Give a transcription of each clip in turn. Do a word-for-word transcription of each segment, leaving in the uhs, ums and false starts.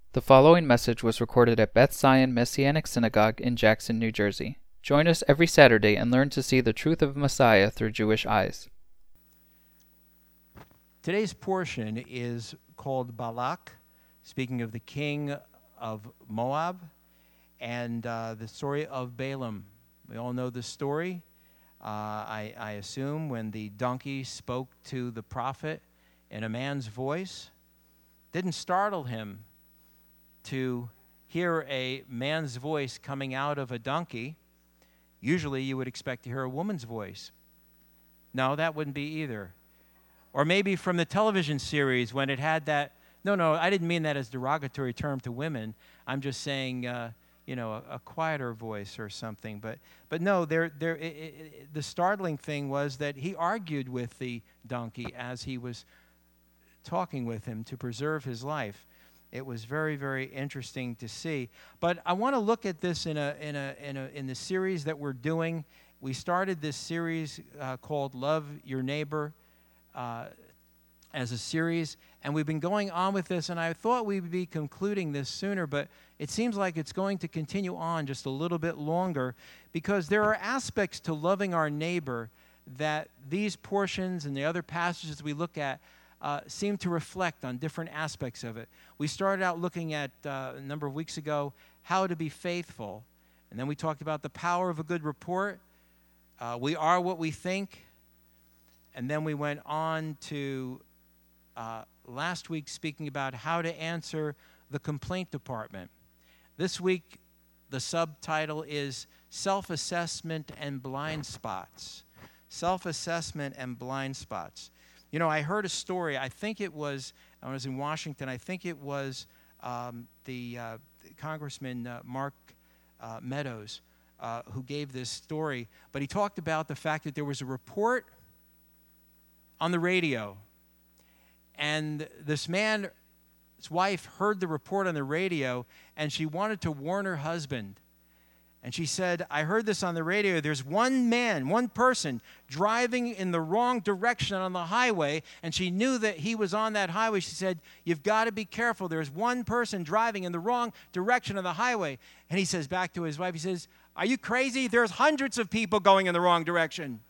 The following message was recorded at Beth Zion Messianic Synagogue in Jackson, New Jersey. Join us every Saturday and learn to see the truth of Messiah through Jewish eyes. Today's portion is called Balak, speaking of the king of Moab, and uh, the story of Balaam. We all know the story. Uh, I, I assume when the donkey spoke to the prophet in a man's voice, didn't startle him to hear a man's voice coming out of a donkey. Usually you would expect to hear a woman's voice. No, that wouldn't be either. Or maybe from the television series when it had that, no, no, I didn't mean that as a derogatory term to women. I'm just saying, uh, you know, a, a quieter voice or something. But but no, there, there, it, it, the startling thing was that he argued with the donkey as he was talking with him to preserve his life. It was very, very interesting to see. But I want to look at this in a in a in a in the series that we're doing. We started this series uh, called Love Your Neighbor uh, as a series, and we've been going on with this, and I thought we would be concluding this sooner, but it seems like it's going to continue on just a little bit longer, because there are aspects to loving our neighbor that these portions and the other passages we look at Uh, seem to reflect on different aspects of it. We started out looking at, uh, a number of weeks ago, how to be faithful. And then we talked about the power of a good report. Uh, we are what we think. And then we went on to uh, last week speaking about how to answer the complaint department. This week, the subtitle is Self-Assessment and Blind Spots. Self-Assessment and Blind Spots. You know, I heard a story, I think it was, I was in Washington, I think it was um, the uh, Congressman uh, Mark uh, Meadows uh, who gave this story, but he talked about the fact that there was a report on the radio, and this man's wife heard the report on the radio, and she wanted to warn her husband. And she said, I heard this on the radio. There's one man, one person driving in the wrong direction on the highway, and she knew that he was on that highway. She said, you've got to be careful. There's one person driving in the wrong direction on the highway. And he says back to his wife, he says, are you crazy? There's hundreds of people going in the wrong direction.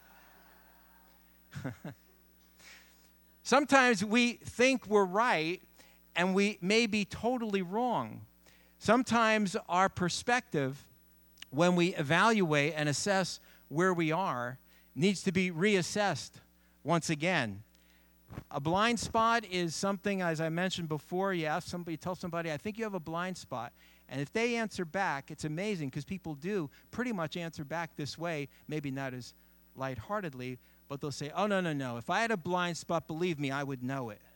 Sometimes we think we're right, and we may be totally wrong. Sometimes our perspective, when we evaluate and assess where we are, needs to be reassessed once again. A blind spot is something, as I mentioned before, you ask somebody, tell somebody, I think you have a blind spot. And if they answer back, it's amazing because people do pretty much answer back this way, maybe not as lightheartedly, but they'll say, oh, no, no, no. If I had a blind spot, believe me, I would know it.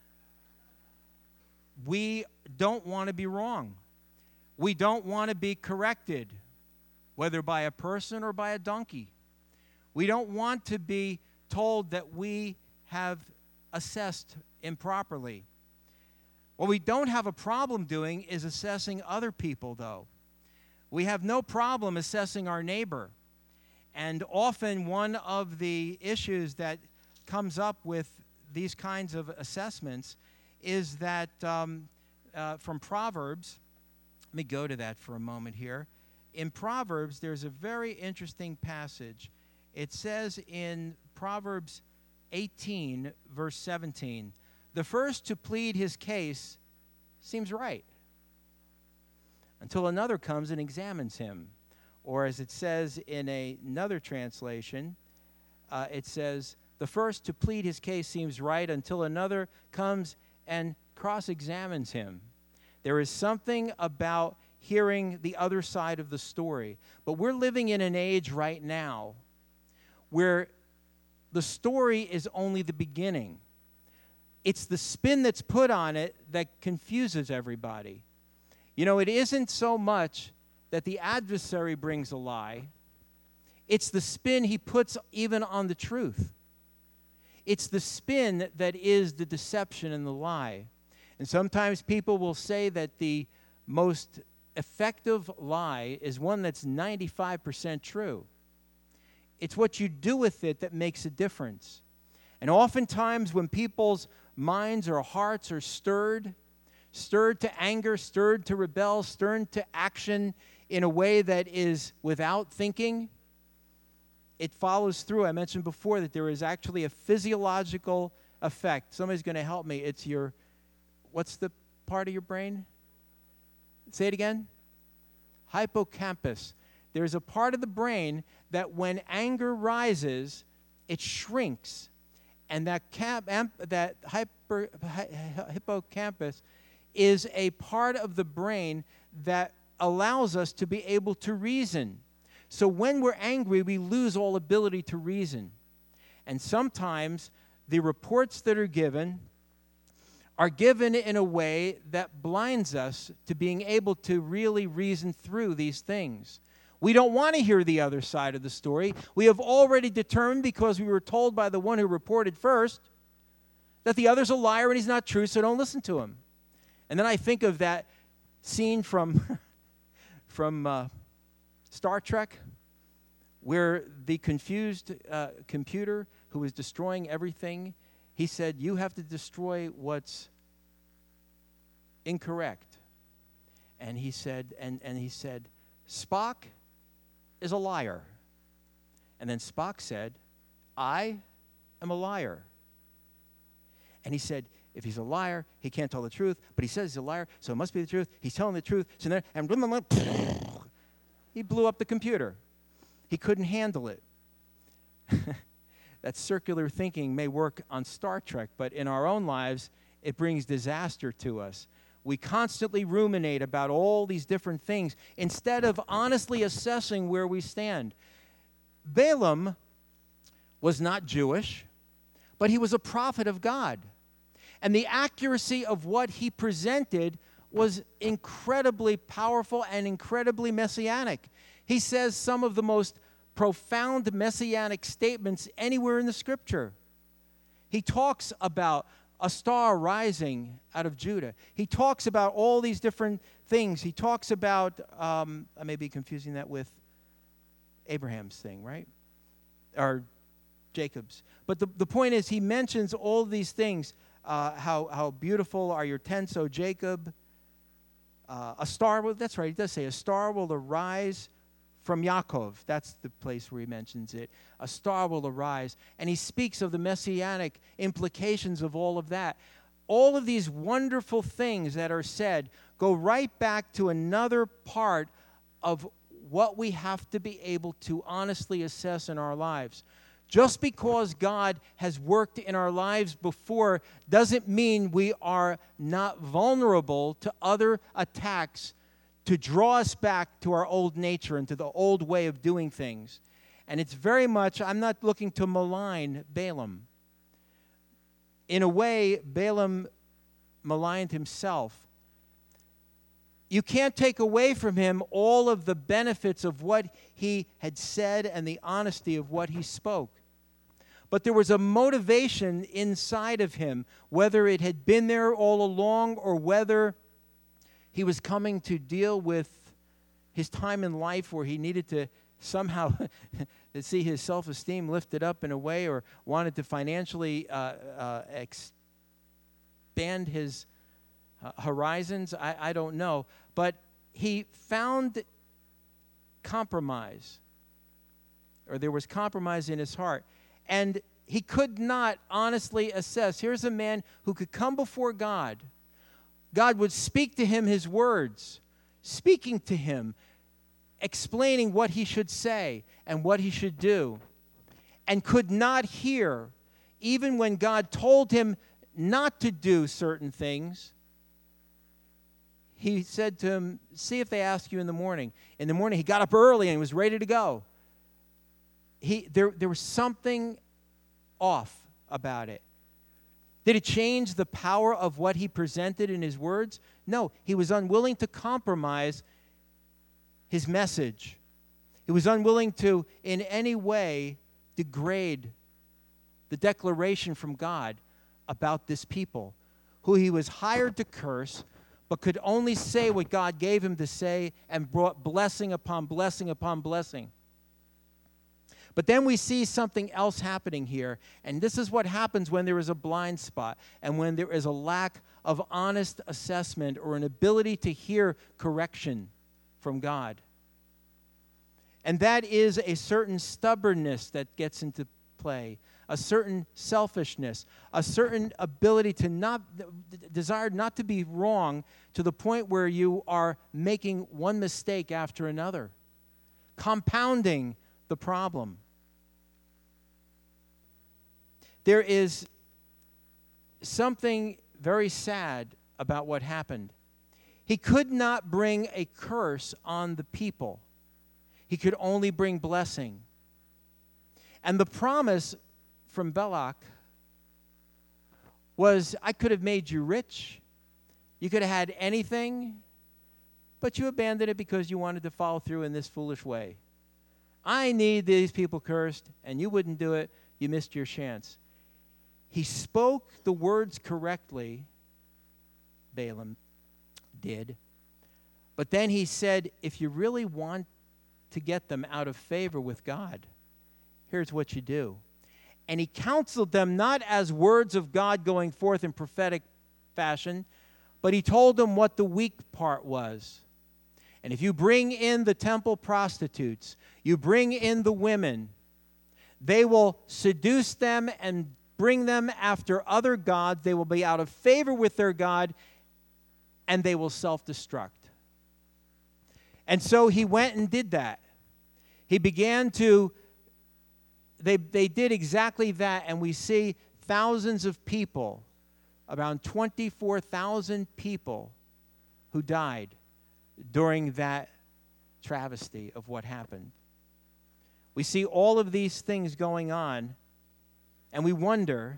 We don't want to be wrong. We don't want to be corrected, whether by a person or by a donkey. We don't want to be told that we have assessed improperly. What we don't have a problem doing is assessing other people, though. We have no problem assessing our neighbor. And often one of the issues that comes up with these kinds of assessments is that um, uh, from Proverbs, let me go to that for a moment here. In Proverbs, there's a very interesting passage. It says in Proverbs eighteen, verse seventeen, the first to plead his case seems right, until another comes and examines him. Or as it says in a, another translation, uh, it says, the first to plead his case seems right until another comes and cross-examines him. There is something about hearing the other side of the story. But we're living in an age right now where the story is only the beginning. It's the spin that's put on it that confuses everybody. You know, it isn't so much that the adversary brings a lie. It's the spin he puts even on the truth. It's the spin that is the deception and the lie. And sometimes people will say that the most effective lie is one that's ninety-five percent true. It's what you do with it that makes a difference. And oftentimes when people's minds or hearts are stirred stirred to anger, stirred to rebel, stirred to action in a way that is without thinking, it follows through. I mentioned before that there is actually a physiological effect. Somebody's going to help me. It's your, what's the part of your brain? Say it again. Hippocampus. There's a part of the brain that when anger rises, it shrinks. And that camp, amp, that hyper, hi, hippocampus is a part of the brain that allows us to be able to reason. So when we're angry, we lose all ability to reason. And sometimes the reports that are given are given in a way that blinds us to being able to really reason through these things. We don't want to hear the other side of the story. We have already determined, because we were told by the one who reported first, that the other's a liar and he's not true, so don't listen to him. And then I think of that scene from, from uh, Star Trek, where the confused uh, computer who was destroying everything, he said, you have to destroy what's incorrect. And he said, and, and he said, Spock is a liar. And then Spock said, I am a liar. And he said, if he's a liar, he can't tell the truth, but he says he's a liar, so it must be the truth. He's telling the truth. So then, and blah, blah, blah, he blew up the computer. He couldn't handle it. That circular thinking may work on Star Trek, but in our own lives, it brings disaster to us. We constantly ruminate about all these different things instead of honestly assessing where we stand. Balaam was not Jewish, but he was a prophet of God. And the accuracy of what he presented was incredibly powerful and incredibly messianic. He says some of the most profound messianic statements anywhere in the Scripture. He talks about a star rising out of Judah. He talks about all these different things. He talks about, um, I may be confusing that with Abraham's thing, right? Or Jacob's. But the, the point is, he mentions all these things. Uh, how, how beautiful are your tents, O Jacob. Uh, a star will, that's right, he does say, a star will arise from Yaakov. That's the place where he mentions it. A star will arise. And he speaks of the messianic implications of all of that. All of these wonderful things that are said go right back to another part of what we have to be able to honestly assess in our lives. Just because God has worked in our lives before doesn't mean we are not vulnerable to other attacks to draw us back to our old nature and to the old way of doing things. And it's very much, I'm not looking to malign Balaam. In a way, Balaam maligned himself. You can't take away from him all of the benefits of what he had said and the honesty of what he spoke. But there was a motivation inside of him, whether it had been there all along or whether he was coming to deal with his time in life where he needed to somehow see his self-esteem lifted up in a way, or wanted to financially uh, uh, expand his uh, horizons. I, I don't know. But he found compromise, or there was compromise in his heart. And he could not honestly assess. Here's a man who could come before God. God would speak to him his words, speaking to him, explaining what he should say and what he should do, and could not hear, even when God told him not to do certain things. He said to him, see if they ask you in the morning. In the morning, he got up early and was ready to go. He, there, there was something off about it. Did it change the power of what he presented in his words? No, he was unwilling to compromise his message. He was unwilling to, in any way, degrade the declaration from God about this people, who he was hired to curse, but could only say what God gave him to say, and brought blessing upon blessing upon blessing. But then we see something else happening here, and this is what happens when there is a blind spot and when there is a lack of honest assessment or an ability to hear correction from God. And that is a certain stubbornness that gets into play, a certain selfishness, a certain ability to not, desire not to be wrong to the point where you are making one mistake after another, compounding the problem. There is something very sad about what happened. He could not bring a curse on the people. He could only bring blessing. And the promise from Balak was, I could have made you rich. You could have had anything, but you abandoned it because you wanted to follow through in this foolish way. I need these people cursed, and you wouldn't do it. You missed your chance. He spoke the words correctly, Balaam did. But then he said, if you really want to get them out of favor with God, here's what you do. And he counseled them not as words of God going forth in prophetic fashion, but he told them what the weak part was. And if you bring in the temple prostitutes, you bring in the women, they will seduce them and bring them after other gods. They will be out of favor with their God, and they will self-destruct. And so he went and did that. He began to, they, they did exactly that, and we see thousands of people, around twenty-four thousand people who died during that travesty of what happened. We see all of these things going on, and we wonder,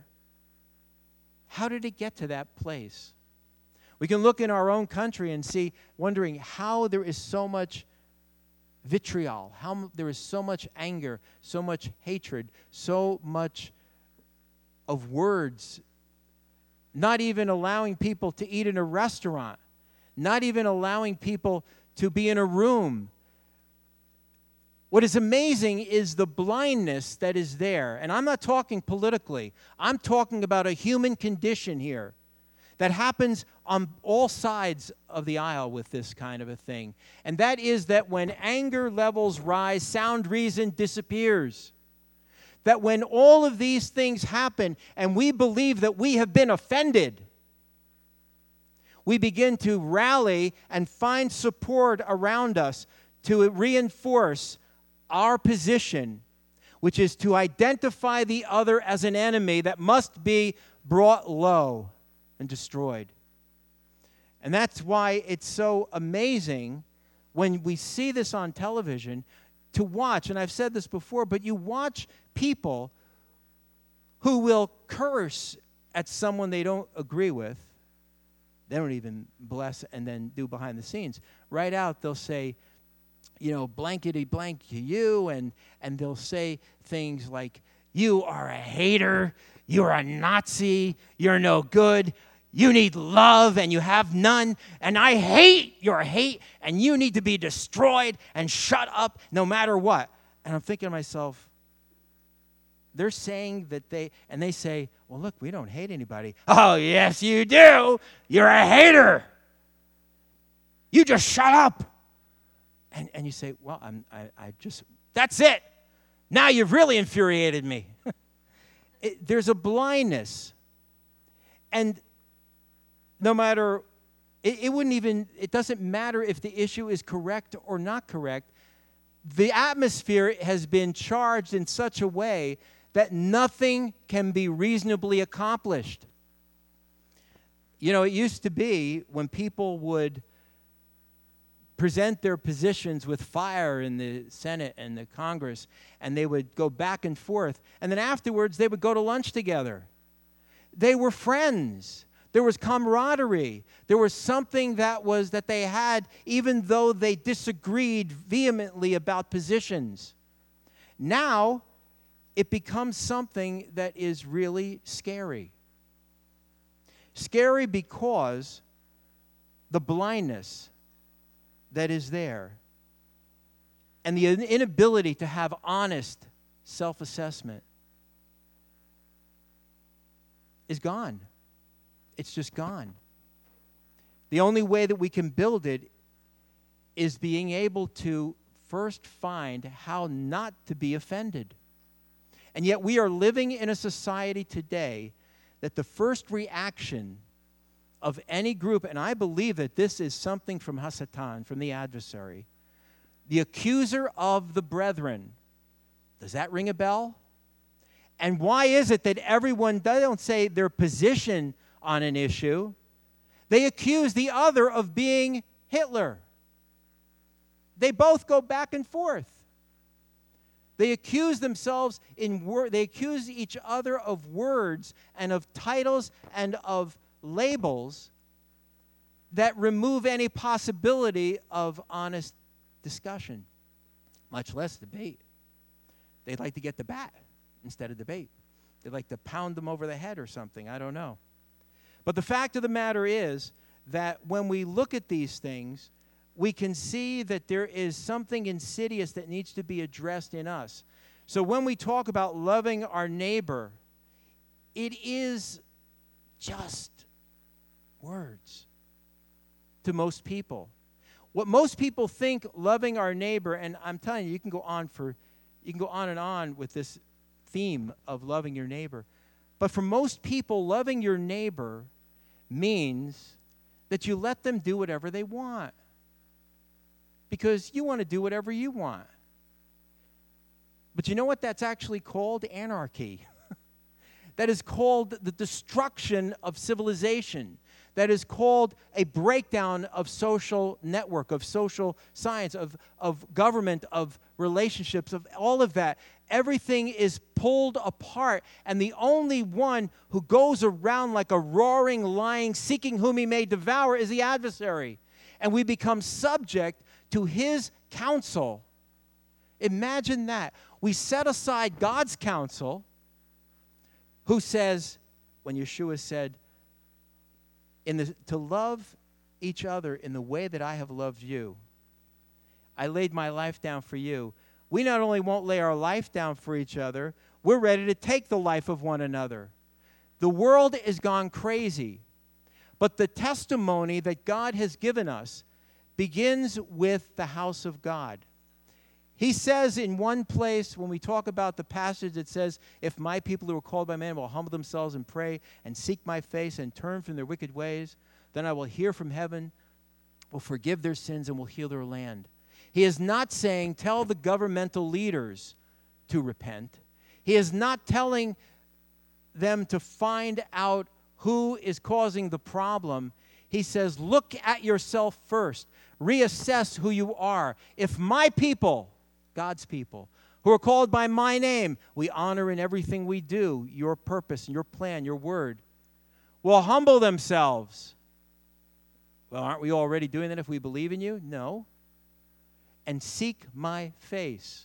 how did it get to that place? We can look in our own country and see, wondering how there is so much vitriol, how there is so much anger, so much hatred, so much of words, not even allowing people to eat in a restaurant, not even allowing people to be in a room. What is amazing is the blindness that is there. And I'm not talking politically. I'm talking about a human condition here that happens on all sides of the aisle with this kind of a thing. And that is that when anger levels rise, sound reason disappears. That when all of these things happen and we believe that we have been offended, we begin to rally and find support around us to reinforce our position, which is to identify the other as an enemy that must be brought low and destroyed. And that's why it's so amazing when we see this on television to watch, and I've said this before, but you watch people who will curse at someone they don't agree with. They don't even bless and then do behind the scenes. Right out, they'll say, you know, blankety blank to you, and, and they'll say things like, you are a hater, you're a Nazi, you're no good, you need love and you have none, and I hate your hate, and you need to be destroyed and shut up no matter what. And I'm thinking to myself, they're saying that they, and they say, well, look, we don't hate anybody. Oh, yes, you do. You're a hater. You just shut up. And and you say, well, I'm, I, I just, that's it. Now you've really infuriated me. it, there's a blindness. And no matter, it, it wouldn't even, it doesn't matter if the issue is correct or not correct. The atmosphere has been charged in such a way that nothing can be reasonably accomplished. You know, it used to be when people would present their positions with fire in the Senate and the Congress, and they would go back and forth, and then afterwards they would go to lunch together. They were friends. There was camaraderie. There was something that was that they had, even though they disagreed vehemently about positions. Now, it becomes something that is really scary. Scary because the blindness that is there and the inability to have honest self-assessment is gone. It's just gone. The only way that we can build it is being able to first find how not to be offended. And yet we are living in a society today that the first reaction of any group, and I believe that this is something from Hasatan, from the adversary, the accuser of the brethren. Does that ring a bell? And why is it that everyone, they don't say their position on an issue, they accuse the other of being Hitler. They both go back and forth. They accuse themselves in wor- they accuse each other of words and of titles and of labels that remove any possibility of honest discussion, much less debate. They'd like to get the bat instead of debate. They'd like to pound them over the head or something. I don't know. But the fact of the matter is that when we look at these things, we can see that there is something insidious that needs to be addressed in us. So when we talk about loving our neighbor, it is just words to most people. What most people think loving our neighbor, and I'm telling you, you can go on for, you can go on and on with this theme of loving your neighbor. But for most people, loving your neighbor means that you let them do whatever they want, because you want to do whatever you want. But you know what that's actually called? Anarchy. That is called the destruction of civilization. That is called a breakdown of social network, of social science, of, of government, of relationships, of all of that. Everything is pulled apart, and the only one who goes around like a roaring lion seeking whom he may devour is the adversary. And we become subject to his counsel. Imagine that. We set aside God's counsel, who says, when Yeshua said, in the, to love each other in the way that I have loved you, I laid my life down for you. We not only won't lay our life down for each other, we're ready to take the life of one another. The world has gone crazy, but the testimony that God has given us begins with the house of God. He says in one place, when we talk about the passage that says, if my people who are called by my name will humble themselves and pray and seek my face and turn from their wicked ways, then I will hear from heaven, will forgive their sins, and will heal their land. He is not saying, tell the governmental leaders to repent. He is not telling them to find out who is causing the problem. He says, look at yourself first. Reassess who you are. If my people, God's people, who are called by my name, we honor in everything we do, your purpose, your plan, your word, will humble themselves. Well, aren't we already doing that if we believe in you? No. And seek my face.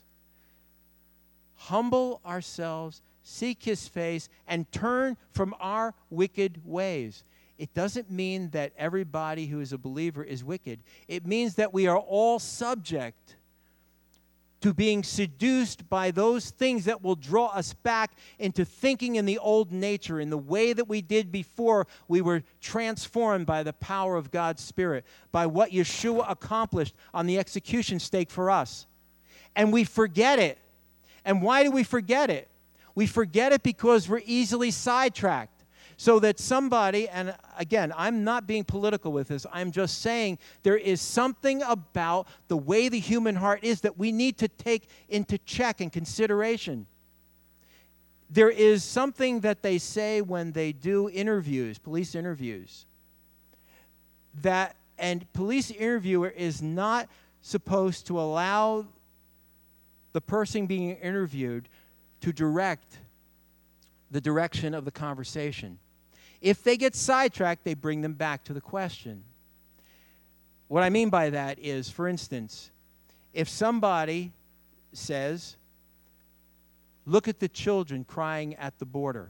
Humble ourselves, seek his face, and turn from our wicked ways. It doesn't mean that everybody who is a believer is wicked. It means that we are all subject to being seduced by those things that will draw us back into thinking in the old nature, in the way that we did before we were transformed by the power of God's Spirit, by what Yeshua accomplished on the execution stake for us. And we forget it. And why do we forget it? We forget it because we're easily sidetracked. So that somebody, and again, I'm not being political with this, I'm just saying there is something about the way the human heart is that we need to take into check and consideration. There is something that they say when they do interviews, police interviews, that, and police interviewer is not supposed to allow the person being interviewed to direct the direction of the conversation. If they get sidetracked, they bring them back to the question. What I mean by that is, for instance, if somebody says, look at the children crying at the border,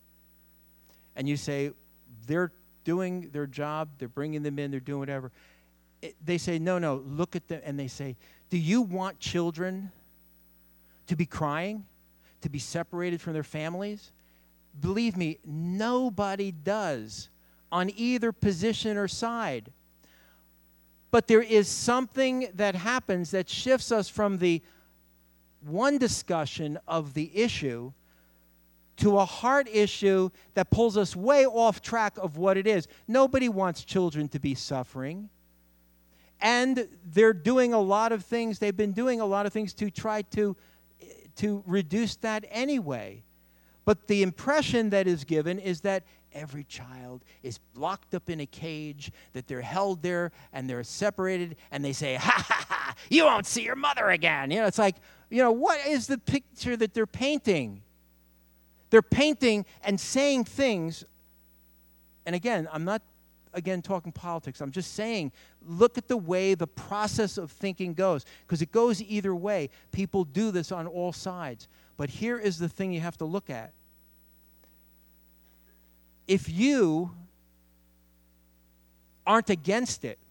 and you say, they're doing their job, they're bringing them in, they're doing whatever. It, they say, no, no, look at them, and they say, do you want children to be crying? to be separated from their families? Believe me, nobody does on either position or side. But there is something that happens that shifts us from the one discussion of the issue to a heart issue that pulls us way off track of what it is. Nobody wants children to be suffering. And they're doing a lot of things, they've been doing a lot of things to try to, to reduce that anyway. But the impression that is given is that every child is locked up in a cage, that they're held there and they're separated, and they say, ha, ha, ha, you won't see your mother again. You know, it's like, you know, what is the picture that they're painting? They're painting and saying things, and again, I'm not, again, talking politics. I'm just saying, look at the way the process of thinking goes, because it goes either way. People do this on all sides. But here is the thing you have to look at. If you aren't against it,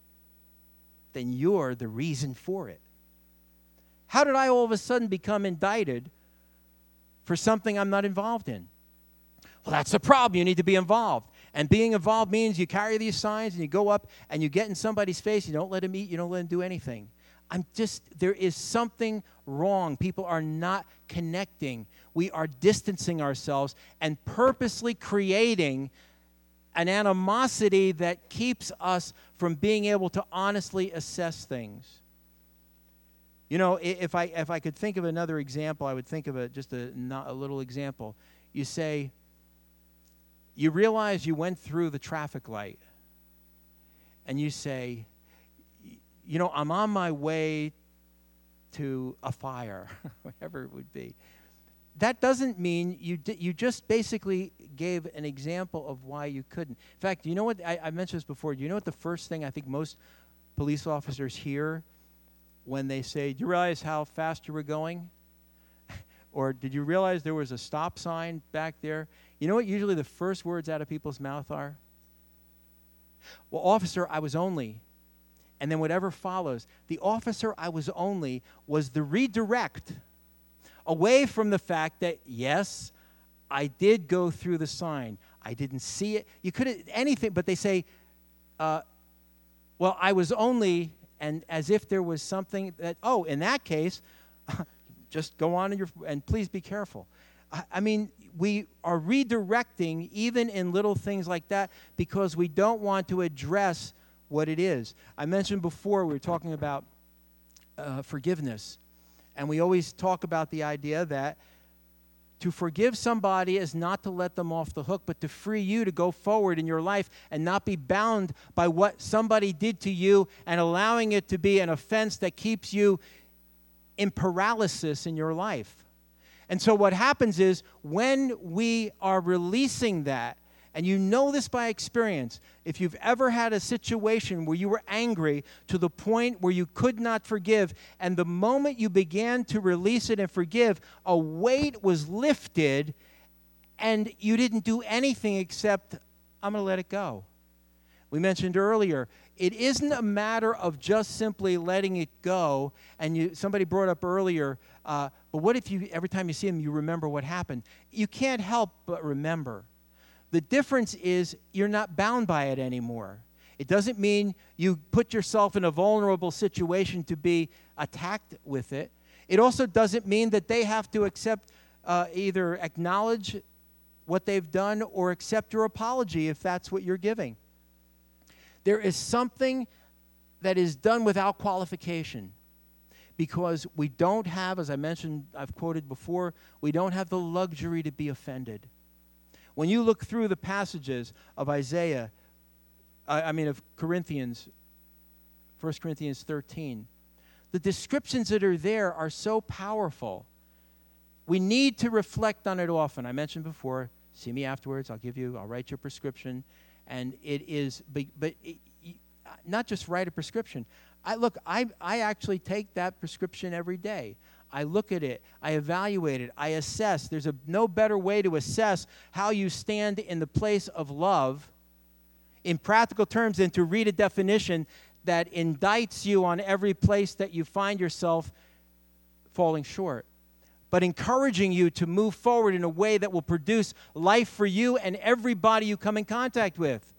then you're the reason for it. How did I all of a sudden become indicted for something I'm not involved in? Well, that's the problem. You need to be involved. And being involved means you carry these signs and you go up and you get in somebody's face. You don't let them eat. You don't let them do anything. I'm just, there is something wrong. People are not connecting. We are distancing ourselves and purposely creating an animosity that keeps us from being able to honestly assess things. You know, if I if I could think of another example, I would think of a, just a, not a little example. You say, you realize you went through the traffic light, and you say, you know, I'm on my way to a fire, whatever it would be. That doesn't mean you di- you just basically gave an example of why you couldn't. In fact, you know what, I, I mentioned this before, do you know what the first thing I think most police officers hear when they say, do you realize how fast you were going? Or did you realize there was a stop sign back there? You know what usually the first words out of people's mouth are? Well, officer, I was only. And then whatever follows. The officer, I was only, was the redirect away from the fact that, yes, I did go through the sign. I didn't see it. You couldn't, anything, but they say, uh, well, I was only, and as if there was something that, oh, in that case, just go on in your, and please be careful. I, I mean, we are redirecting even in little things like that because we don't want to address what it is. I mentioned before we were talking about uh, forgiveness, and we always talk about the idea that to forgive somebody is not to let them off the hook, but to free you to go forward in your life and not be bound by what somebody did to you and allowing it to be an offense that keeps you in paralysis in your life. And so what happens is when we are releasing that, and you know this by experience, if you've ever had a situation where you were angry to the point where you could not forgive, and the moment you began to release it and forgive, a weight was lifted, and you didn't do anything except, I'm going to let it go. We mentioned earlier, it isn't a matter of just simply letting it go, and you, somebody brought up earlier, uh, but what if you every time you see him, you remember what happened? You can't help but remember. The difference is you're not bound by it anymore. It doesn't mean you put yourself in a vulnerable situation to be attacked with it. It also doesn't mean that they have to accept, uh, either acknowledge what they've done or accept your apology if that's what you're giving. There is something that is done without qualification because we don't have, as I mentioned, I've quoted before, we don't have the luxury to be offended. When you look through the passages of Isaiah, I, I mean of Corinthians, First Corinthians thirteen, the descriptions that are there are so powerful. We need to reflect on it often. I mentioned before, see me afterwards, I'll give you, I'll write your prescription. And it is, but, but it, not just write a prescription. I look, I, I actually take that prescription every day. I look at it, I evaluate it, I assess. There's a no better way to assess how you stand in the place of love in practical terms than to read a definition that indicts you on every place that you find yourself falling short. but encouraging you to move forward in a way that will produce life for you and everybody you come in contact with.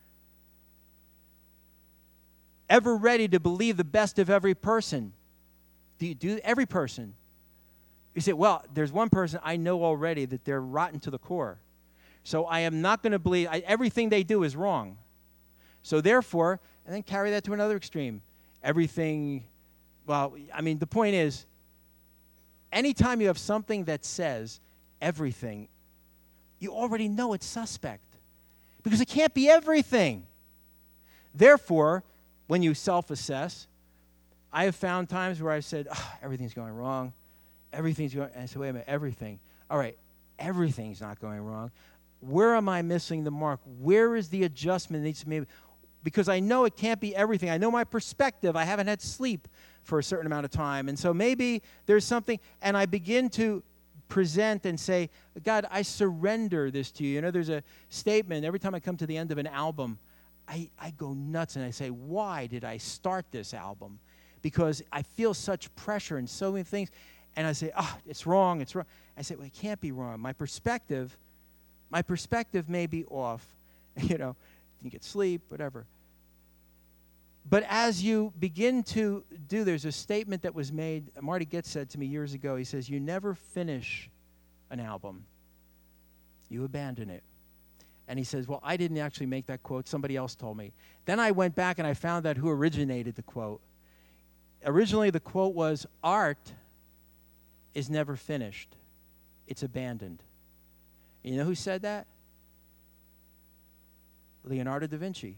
Ever ready to believe the best of every person? Do you do every person? You say, well, there's one person I know already that they're rotten to the core. So I am not going to believe, I, everything they do is wrong. So therefore, and then carry that to another extreme. Everything, well, I mean, the point is, anytime you have something that says everything, you already know it's suspect. Because it can't be everything. Therefore, when you self-assess, I have found times where I've said, oh, everything's going wrong. Everything's going, and I said, wait a minute, everything. All right, everything's not going wrong. Where am I missing the mark? Where is the adjustment that needs to be made? Because I know it can't be everything. I know my perspective. I haven't had sleep for a certain amount of time. And so maybe there's something, and I begin to present and say, God, I surrender this to you. You know, there's a statement, every time I come to the end of an album, I, I go nuts and I say, why did I start this album? Because I feel such pressure and so many things. And I say, oh, it's wrong, it's wrong. I say, well, it can't be wrong. My perspective, my perspective may be off. You know, didn't get sleep, whatever. But as you begin to do, there's a statement that was made, Marty Getz said to me years ago, he says, you never finish an album. You abandon it. And he says, well, I didn't actually make that quote. Somebody else told me. Then I went back and I found out who originated the quote. Originally, the quote was, art is never finished. It's abandoned. You know who said that? Leonardo da Vinci.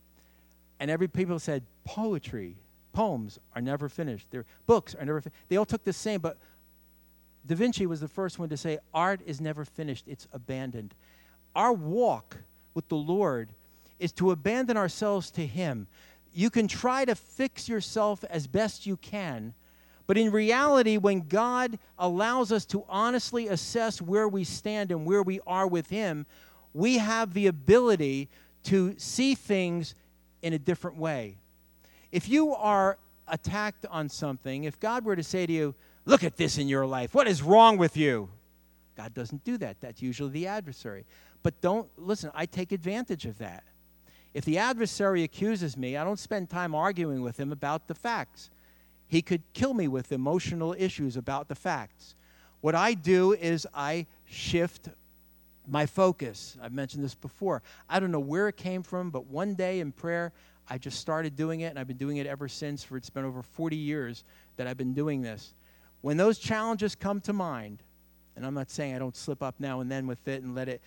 And every people said poetry, poems are never finished. Their books are never finished. They all took the same, but Da Vinci was the first one to say art is never finished. It's abandoned. Our walk with the Lord is to abandon ourselves to Him. You can try to fix yourself as best you can, but in reality, when God allows us to honestly assess where we stand and where we are with Him, we have the ability to see things in a different way. If you are attacked on something, if God were to say to you, look at this in your life, what is wrong with you? God doesn't do that. That's usually the adversary. But don't, listen, I take advantage of that. If the adversary accuses me, I don't spend time arguing with him about the facts. He could kill me with emotional issues about the facts. What I do is I shift my focus. I've mentioned this before. I don't know where it came from, but one day in prayer, I just started doing it, and I've been doing it ever since. For it's been over forty years that I've been doing this. When those challenges come to mind, and I'm not saying I don't slip up now and then with it and let it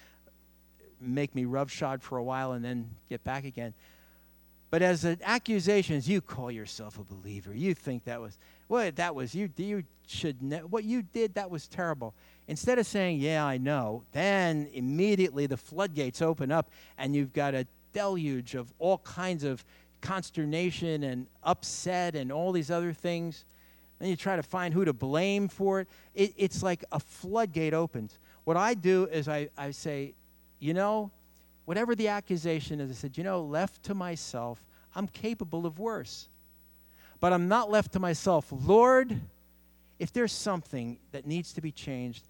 make me roughshod for a while and then get back again. But as an accusation, as you call yourself a believer, you think that was, well, that was, you you should, ne- what you did, that was terrible. Instead of saying, yeah, I know, then immediately the floodgates open up and you've got a deluge of all kinds of consternation and upset and all these other things. Then you try to find who to blame for it. it it's like a floodgate opens. What I do is I, I say, you know, whatever the accusation is, I said, you know, left to myself, I'm capable of worse. But I'm not left to myself. Lord, if there's something that needs to be changed,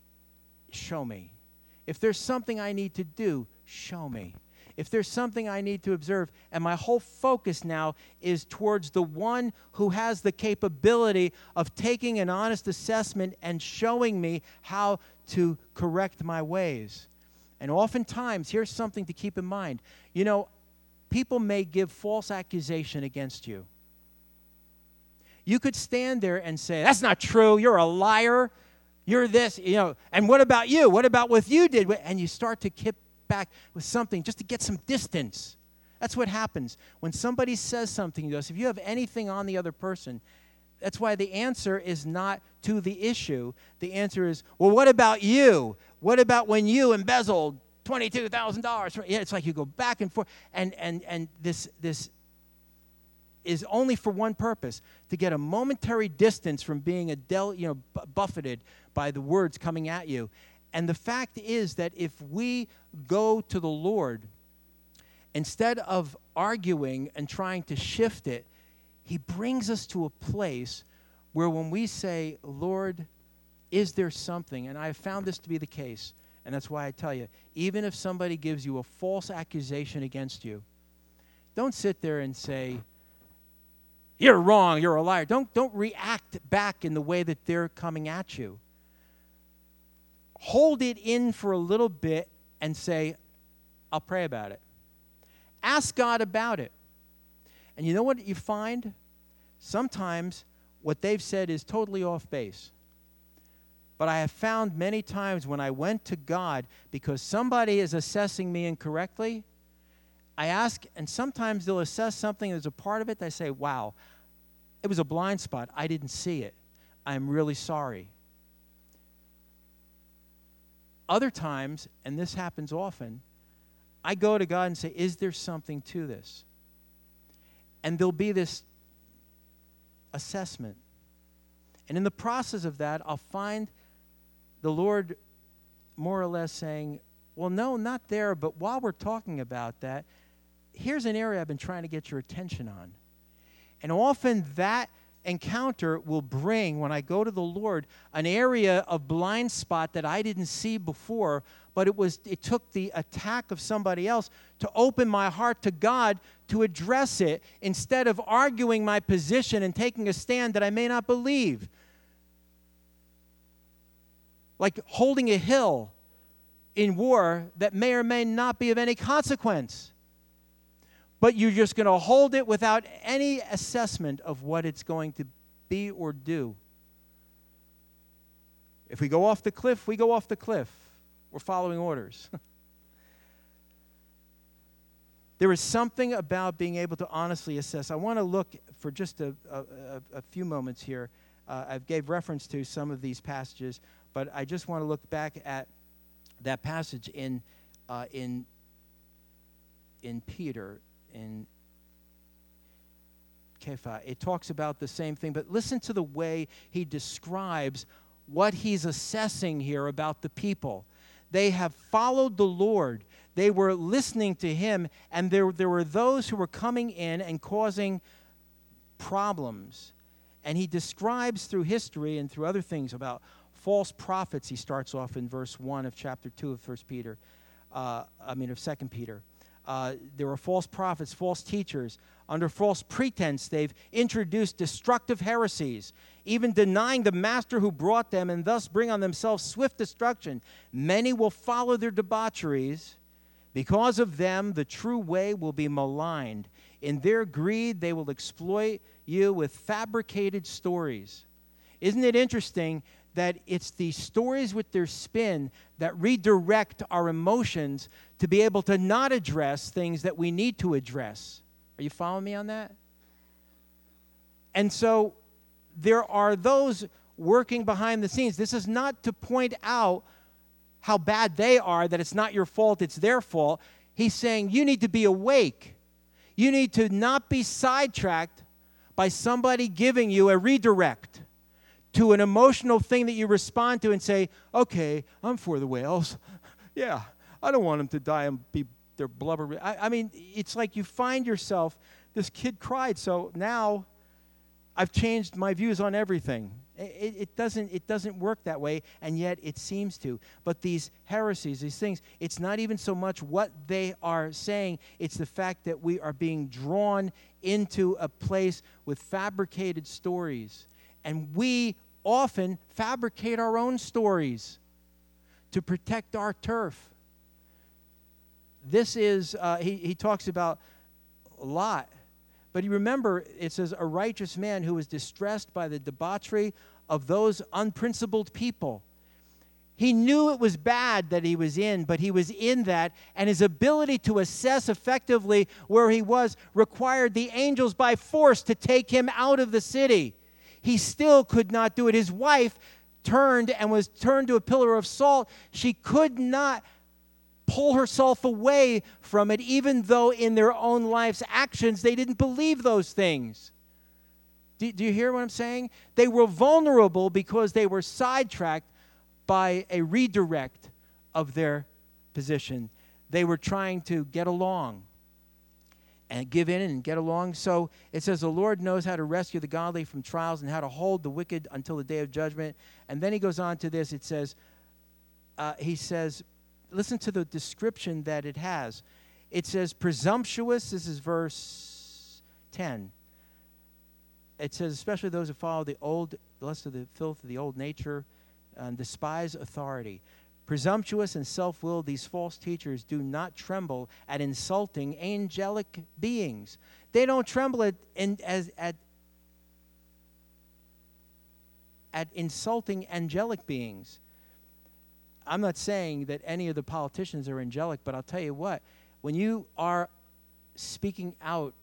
show me. If there's something I need to do, show me. If there's something I need to observe, and my whole focus now is towards the one who has the capability of taking an honest assessment and showing me how to correct my ways. And oftentimes, here's something to keep in mind. You know, people may give false accusation against you. You could stand there and say, that's not true, you're a liar, you're this, you know, and what about you? What about what you did? And you start to kick back with something just to get some distance. That's what happens. When somebody says something to us, if you have anything on the other person, that's why the answer is not to the issue. The answer is, well, what about you? What about when you embezzled twenty-two thousand dollars? Yeah, it's like you go back and forth. And and and this this is only for one purpose, to get a momentary distance from being a del, you know, bu- buffeted by the words coming at you. And the fact is that if we go to the Lord, instead of arguing and trying to shift it, He brings us to a place where when we say, Lord, Is there something? And I have found this to be the case, and that's why I tell you, even if somebody gives you a false accusation against you, don't sit there and say, you're wrong, you're a liar. Don't, don't react back in the way that they're coming at you. Hold it in for a little bit and say, I'll pray about it. Ask God about it. And you know what you find? Sometimes what they've said is totally off base. But I have found many times when I went to God because somebody is assessing me incorrectly, I ask, and sometimes they'll assess something as a part of it. I say, wow, it was a blind spot. I didn't see it. I'm really sorry. Other times, and this happens often, I go to God and say, is there something to this? And there'll be this assessment. And in the process of that, I'll find the Lord more or less saying, well, no, not there, but while we're talking about that, here's an area I've been trying to get your attention on. And often that encounter will bring, when I go to the Lord, an area of blind spot that I didn't see before, but it was it took the attack of somebody else to open my heart to God to address it instead of arguing my position and taking a stand that I may not believe. Like holding a hill in war that may or may not be of any consequence. But you're just going to hold it without any assessment of what it's going to be or do. If we go off the cliff, we go off the cliff. We're following orders. There is something about being able to honestly assess. I want to look for just a, a, a few moments here. Uh, I gave reference to some of these passages, but I just want to look back at that passage in uh, in in Peter. In Kepha. It talks about the same thing, but listen to the way he describes what he's assessing here about the people. They have followed the Lord. They were listening to him, and there, there were those who were coming in and causing problems. And he describes through history and through other things about false prophets. He starts off in verse one of chapter two of First Peter. Uh, I mean, of Second Peter. Uh, there were false prophets, false teachers. Under false pretense, they've introduced destructive heresies, even denying the master who brought them, and thus bring on themselves swift destruction. Many will follow their debaucheries. Because of them, the true way will be maligned. In their greed, they will exploit you with fabricated stories. Isn't it interesting that it's the stories with their spin that redirect our emotions to be able to not address things that we need to address? Are you following me on that? And so there are those working behind the scenes. This is not to point out how bad they are, that it's not your fault, it's their fault. He's saying you need to be awake. You need to not be sidetracked by somebody giving you a redirect to an emotional thing that you respond to and say, okay, I'm for the whales. Yeah, I don't want them to die and be their blubber. I, I mean, it's like you find yourself, this kid cried, so now I've changed my views on everything. It, it, doesn't, it doesn't work that way, and yet it seems to. But these heresies, these things, it's not even so much what they are saying, it's the fact that we are being drawn into a place with fabricated stories. And we often fabricate our own stories to protect our turf. This is, uh, he, he talks about Lot. But you remember, it says, a righteous man who was distressed by the debauchery of those unprincipled people. He knew it was bad that he was in, but he was in that, and his ability to assess effectively where he was required the angels by force to take him out of the city. He still could not do it. His wife turned and was turned to a pillar of salt. She could not pull herself away from it, even though in their own life's actions they didn't believe those things. Do, do you hear what I'm saying? They were vulnerable because they were sidetracked by a redirect of their position. They were trying to get along. and give in and get along. So it says the Lord knows how to rescue the godly from trials and how to hold the wicked until the day of judgment. And then he goes on to this. It says, uh, he says, listen to the description that it has. It says, presumptuous, this is verse ten. It says, especially those who follow the old, the lust of the filth of the old nature, and despise authority. Presumptuous and self-willed, these false teachers do not tremble at insulting angelic beings. They don't tremble at, in, as, at, at insulting angelic beings. I'm not saying that any of the politicians are angelic, but I'll tell you what, when you are speaking out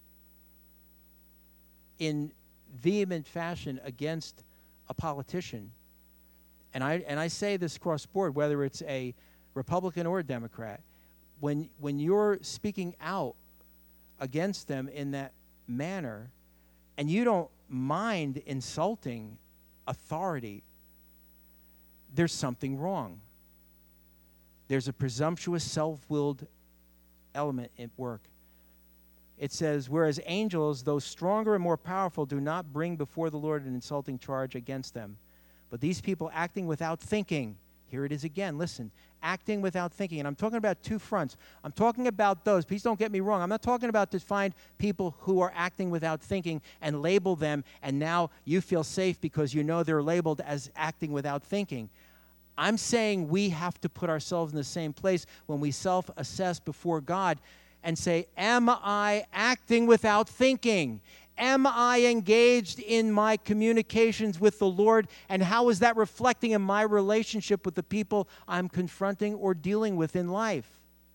in vehement fashion against a politician, and I and I say this cross board, whether it's a Republican or a Democrat, when when you're speaking out against them in that manner, and you don't mind insulting authority, there's something wrong. There's a presumptuous, self-willed element at work. It says, whereas angels, though stronger and more powerful, do not bring before the Lord an insulting charge against them. But these people acting without thinking, here it is again, listen, acting without thinking. And I'm talking about two fronts. I'm talking about those, please don't get me wrong. I'm not talking about to find people who are acting without thinking and label them, and now you feel safe because you know they're labeled as acting without thinking. I'm saying we have to put ourselves in the same place when we self-assess before God and say, am I acting without thinking? Am I engaged in my communications with the Lord? And how is that reflecting in my relationship with the people I'm confronting or dealing with in life?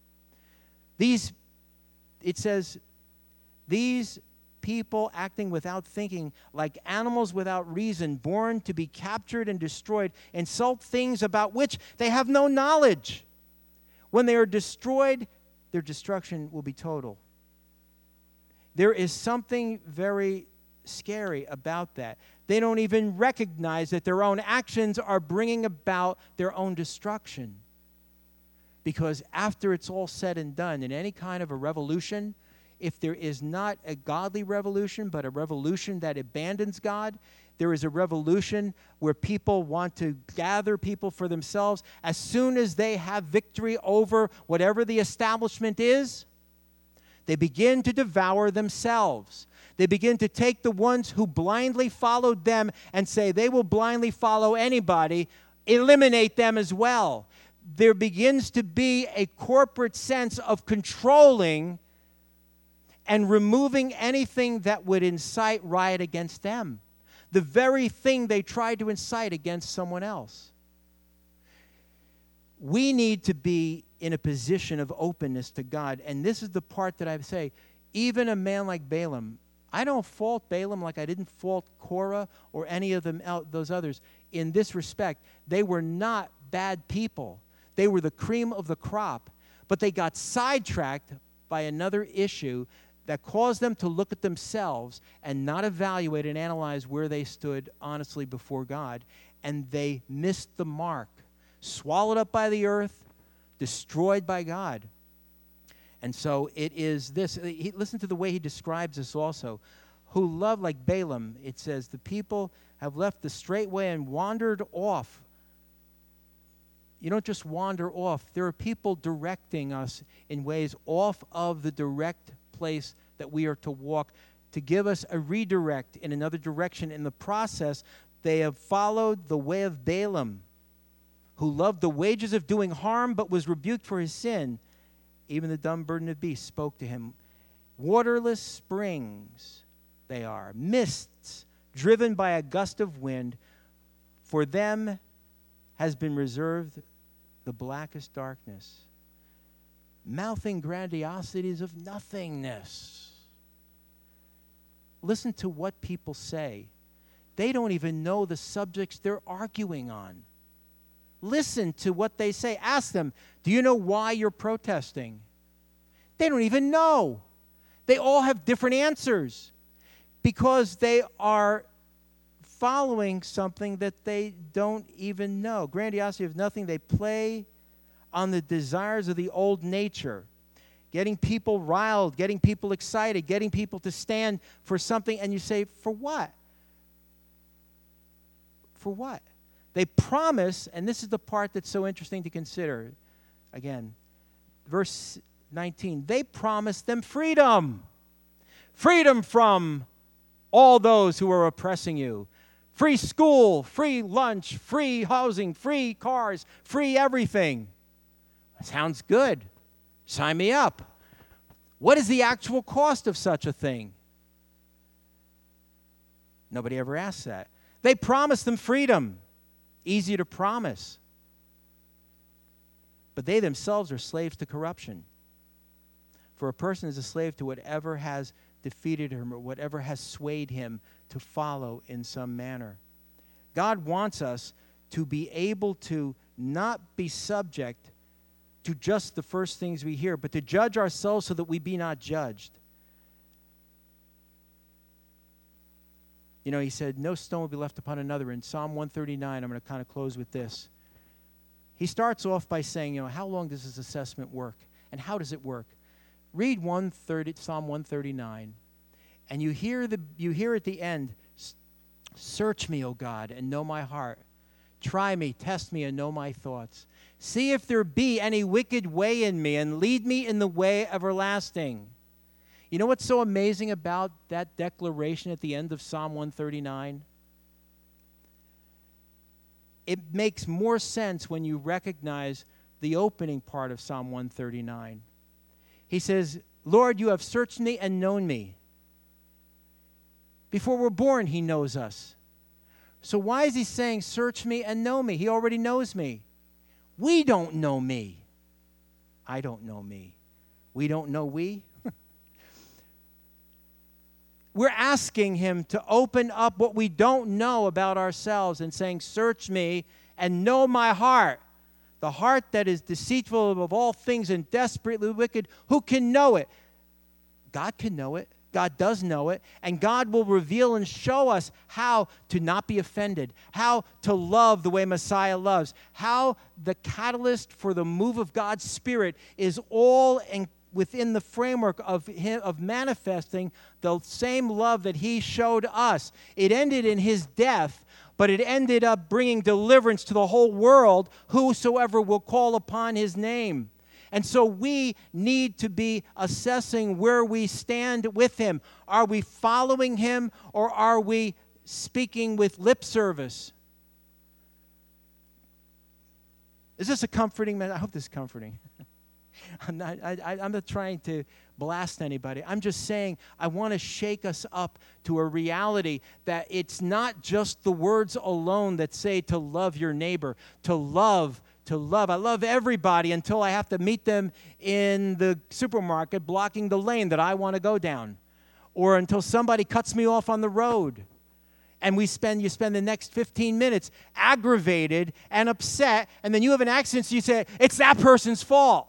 These, it says, these people acting without thinking, like animals without reason, born to be captured and destroyed, insult things about which they have no knowledge. When they are destroyed, their destruction will be total. There is something very scary about that. They don't even recognize that their own actions are bringing about their own destruction. Because after it's all said and done, in any kind of a revolution, if there is not a godly revolution, but a revolution that abandons God, there is a revolution where people want to gather people for themselves. As soon as they have victory over whatever the establishment is, they begin to devour themselves. They begin to take the ones who blindly followed them and say they will blindly follow anybody, eliminate them as well. There begins to be a corporate sense of controlling and removing anything that would incite riot against them. The very thing they tried to incite against someone else. We need to be in a position of openness to God. And this is the part that I say, even a man like Balaam, I don't fault Balaam like I didn't fault Korah or any of them, those others. In this respect, they were not bad people. They were the cream of the crop. But they got sidetracked by another issue that caused them to look at themselves and not evaluate and analyze where they stood honestly before God. And they missed the mark. Swallowed up by the earth, destroyed by God. And so it is this. He, listen to the way he describes this also. Who love like Balaam, it says, the people have left the straight way and wandered off. You don't just wander off. There are people directing us in ways off of the direct place that we are to walk, to give us a redirect in another direction. In the process, they have followed the way of Balaam, who loved the wages of doing harm but was rebuked for his sin. Even the dumb burden of beasts spoke to him. Waterless springs they are, mists driven by a gust of wind. For them has been reserved the blackest darkness, mouthing grandiosities of nothingness. Listen to what people say. They don't even know the subjects they're arguing on. Listen to what they say. Ask them, do you know why you're protesting? They don't even know. They all have different answers because they are following something that they don't even know. Grandiosity of nothing. They play on the desires of the old nature. getting people riled, getting people excited, getting people to stand for something, and you say, for what? For what? They promise, and this is the part that's so interesting to consider. Again, verse nineteen, they promise them freedom. Freedom from all those who are oppressing you. Free school, free lunch, free housing, free cars, free everything. Sounds good. Sign me up. What is the actual cost of such a thing? Nobody ever asks that. They promise them freedom. Easy to promise. But they themselves are slaves to corruption. For a person is a slave to whatever has defeated him or whatever has swayed him to follow in some manner. God wants us to be able to not be subject to just the first things we hear, but to judge ourselves so that we be not judged. You know, he said, no stone will be left upon another. In Psalm one thirty-nine, I'm going to kind of close with this. He starts off by saying, you know, how long does this assessment work? And how does it work? Read one thirty, Psalm one thirty-nine, and you hear the you hear at the end, search me, O God, and know my heart. Try me, test me, and know my thoughts. See if there be any wicked way in me, and lead me in the way everlasting. You know what's so amazing about that declaration at the end of Psalm one thirty-nine? It makes more sense when you recognize the opening part of Psalm one thirty-nine. He says, Lord, you have searched me and known me. Before we're born, he knows us. So why is he saying, search me and know me? He already knows me. We don't know me. I don't know me. We don't know we. We're asking him to open up what we don't know about ourselves and saying, search me and know my heart. The heart that is deceitful of all things and desperately wicked, who can know it? God can know it. God does know it. And God will reveal and show us how to not be offended, how to love the way Messiah loves, how the catalyst for the move of God's Spirit is all in, within the framework of him, of manifesting the same love that he showed us. It ended in his death, but it ended up bringing deliverance to the whole world, whosoever will call upon his name. And so we need to be assessing where we stand with him. Are we following him, or are we speaking with lip service? Is this a comforting message? I hope this is comforting. I'm not, I, I'm not trying to blast anybody. I'm just saying I want to shake us up to a reality that it's not just the words alone that say to love your neighbor, to love, to love. I love everybody until I have to meet them in the supermarket blocking the lane that I want to go down, or until somebody cuts me off on the road. And we spend, you spend the next fifteen minutes aggravated and upset, and then you have an accident, so you say, it's that person's fault.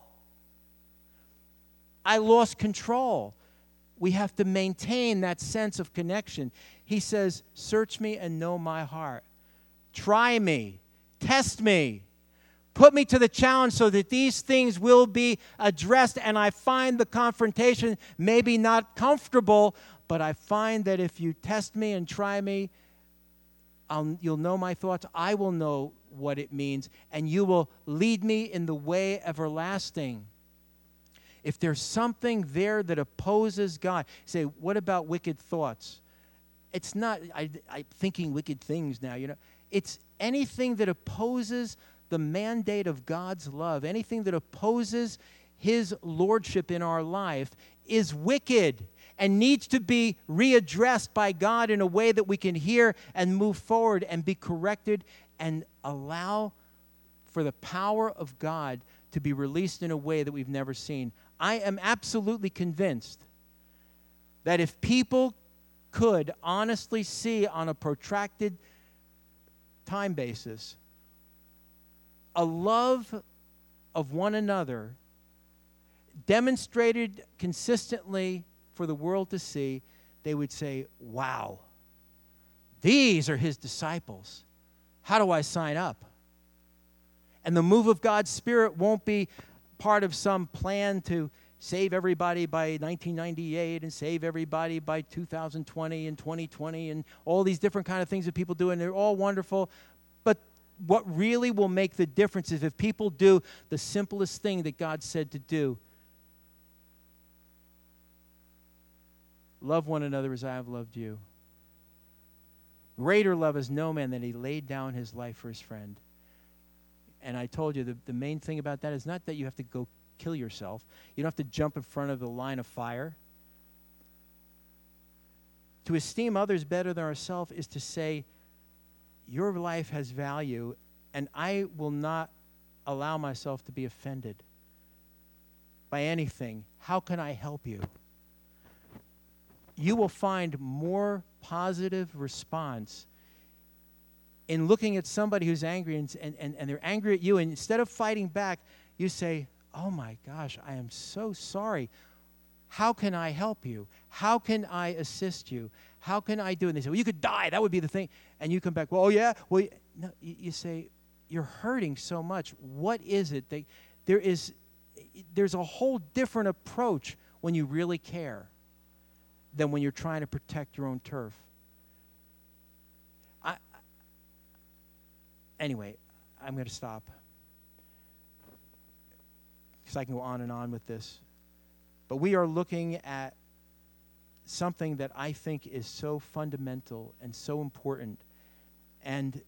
I lost control. We have to maintain that sense of connection. He says, search me and know my heart. Try me. Test me. Put me to the challenge so that these things will be addressed, and I find the confrontation maybe not comfortable, but I find that if you test me and try me, I'll, you'll know my thoughts. I will know what it means, and you will lead me in the way everlasting. If there's something there that opposes God, say, what about wicked thoughts? It's not, I, I'm thinking wicked things now, you know. It's anything that opposes the mandate of God's love, anything that opposes his lordship in our life is wicked and needs to be readdressed by God in a way that we can hear and move forward and be corrected and allow for the power of God to be released in a way that we've never seen. I am absolutely convinced that if people could honestly see on a protracted time basis a love of one another demonstrated consistently for the world to see, they would say, wow, these are his disciples. How do I sign up? And the move of God's Spirit won't be part of some plan to save everybody by nineteen ninety-eight and save everybody by two thousand twenty and twenty twenty and all these different kind of things that people do, and they're all wonderful. But what really will make the difference is if people do the simplest thing that God said to do. Love one another as I have loved you. Greater love is no man than he laid down his life for his friend. And I told you, the, the main thing about that is not that you have to go kill yourself. You don't have to jump in front of the line of fire. To esteem others better than ourselves is to say, your life has value, and I will not allow myself to be offended by anything. How can I help you? You will find more positive response in looking at somebody who's angry and, and, and they're angry at you, and instead of fighting back, you say, oh my gosh, I am so sorry. How can I help you? How can I assist you? How can I do it? And they say, well, you could die. That would be the thing. And you come back, well, oh, yeah? Well, no, you, you say, you're hurting so much. What is it? They, there is, there's a whole different approach when you really care than when you're trying to protect your own turf. I, anyway, I'm going to stop because I can go on and on with this. But we are looking at something that I think is so fundamental and so important. And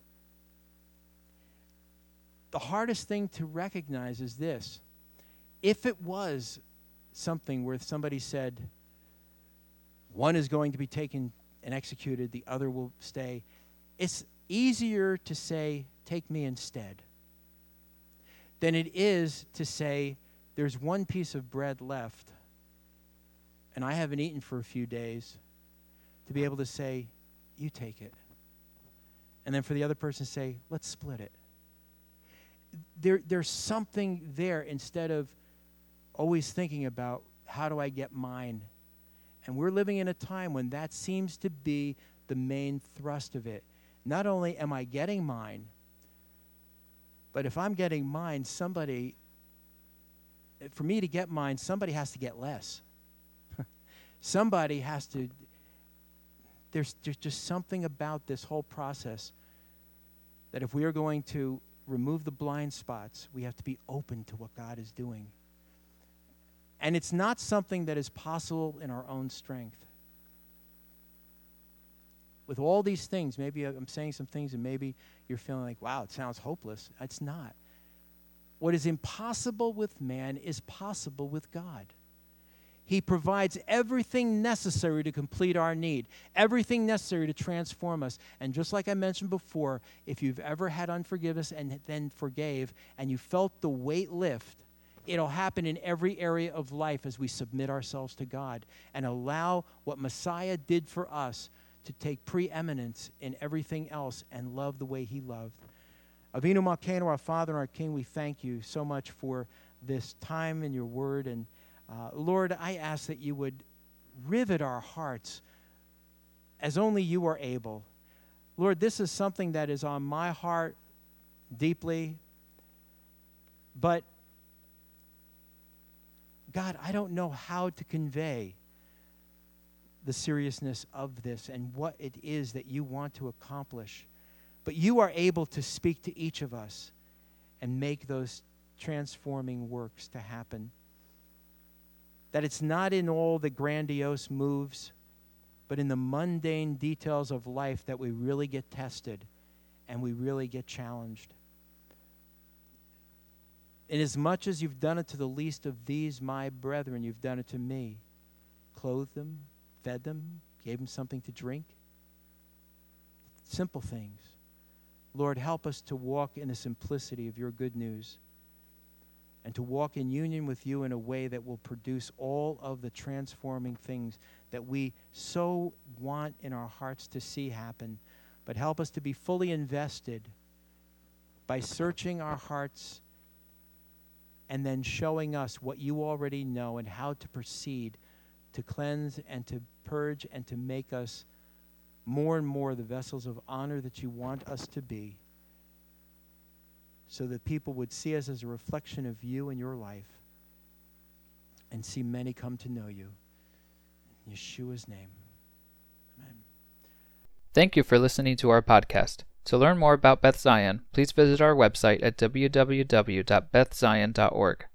the hardest thing to recognize is this. If it was something where somebody said, one is going to be taken and executed, the other will stay, it's easier to say, take me instead, than it is to say, there's one piece of bread left, and I haven't eaten for a few days, to be able to say, you take it. And then for the other person to say, let's split it. There, there's something there instead of always thinking about, how do I get mine? And we're living in a time when that seems to be the main thrust of it. Not only am I getting mine, but if I'm getting mine, somebody, for me to get mine, somebody has to get less. Somebody has to, there's, there's just something about this whole process that if we are going to remove the blind spots, we have to be open to what God is doing. And it's not something that is possible in our own strength. With all these things, maybe I'm saying some things and maybe you're feeling like, wow, it sounds hopeless. It's not. What is impossible with man is possible with God. He provides everything necessary to complete our need, everything necessary to transform us. And just like I mentioned before, if you've ever had unforgiveness and then forgave and you felt the weight lift, it'll happen in every area of life as we submit ourselves to God and allow what Messiah did for us to take preeminence in everything else and love the way he loved. Avinu Malkeinu, our Father and our King, we thank you so much for this time in your word. And uh, Lord, I ask that you would rivet our hearts as only you are able. Lord, this is something that is on my heart deeply, but God, I don't know how to convey the seriousness of this and what it is that you want to accomplish. But you are able to speak to each of us and make those transforming works to happen. That it's not in all the grandiose moves, but in the mundane details of life that we really get tested and we really get challenged. Inasmuch as you've done it to the least of these, my brethren, you've done it to me. Clothed them, fed them, gave them something to drink. Simple things. Lord, help us to walk in the simplicity of your good news and to walk in union with you in a way that will produce all of the transforming things that we so want in our hearts to see happen. But help us to be fully invested by searching our hearts and then showing us what you already know and how to proceed to cleanse and to purge and to make us more and more the vessels of honor that you want us to be, so that people would see us as a reflection of you and your life. and see many come to know you. In Yeshua's name, amen. Thank you for listening to our podcast. To learn more about Beth Zion, please visit our website at w w w dot beth zion dot org.